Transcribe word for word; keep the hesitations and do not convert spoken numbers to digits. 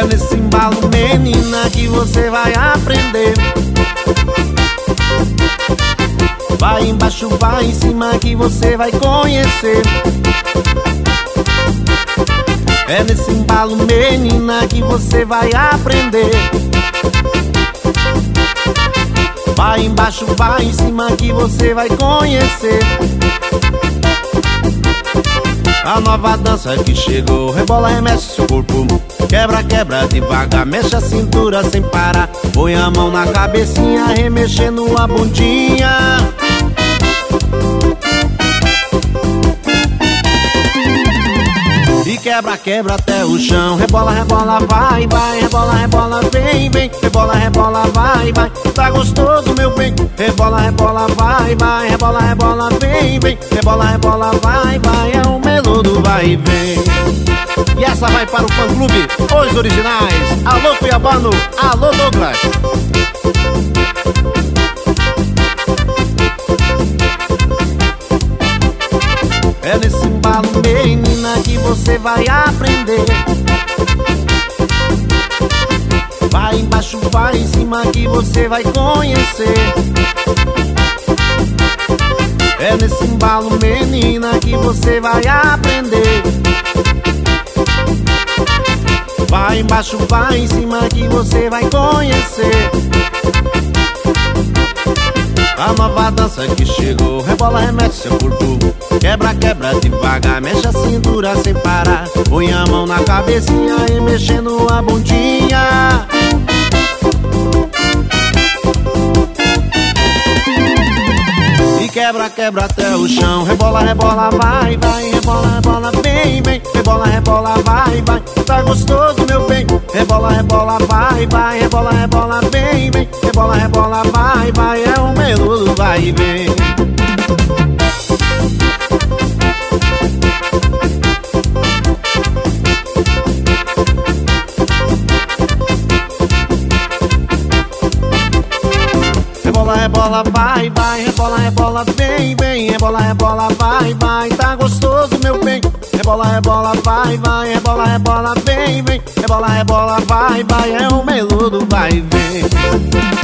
nesse embalo, menina, que você vai aprender. Vai embaixo, vai em cima, que você vai conhecer. É nesse embalo, menina, que você vai aprender. Vai embaixo, vai em cima, que você vai conhecer. A nova dança que chegou, rebola, remexe seu corpo. Quebra, quebra devagar, mexe a cintura sem parar. Põe a mão na cabecinha, remexendo a bundinha. E quebra, quebra até o chão. Rebola, rebola, vai, vai. Rebola, rebola, vem, vem. Rebola, rebola, vai, vai. Tá gostoso, meu bem. Rebola, rebola, vai, vai. Rebola, rebola, vem, vem. Rebola, rebola, vai, vai. É o melô do vai e vem. E essa vai para o fã-clube Os Originais. Alô, Cuiabano. Alô, Douglas. É nesse embalo, menina, que você vai aprender. Vai embaixo, vai em cima, que você vai conhecer. É nesse embalo, menina, que você vai aprender. Vai embaixo, vai em cima, que você vai conhecer. A nova dança que chegou, rebola, remexe seu corpo. Quebra, quebra devagar, mexe a cintura sem parar. Põe a mão na cabecinha e mexendo a bundinha. E quebra, quebra até o chão. Rebola, rebola, vai, vai. Rebola, rebola, vem, vem. Rebola, rebola, vai, vai. Tá gostoso, meu bem. Rebola, rebola, vai, vai. Rebola, rebola, vem, vem. Rebola, rebola, vai, vai. É o melô do vai e vem. Rebola, rebola, vai, vai. Rebola, rebola, vem, vem. Rebola, rebola, vai, vai. Tá gostoso, meu bem. Rebola, rebola, vai, vai. Rebola, rebola, vem, vem. Rebola, rebola, vai, vai. É o melô do vai e vem.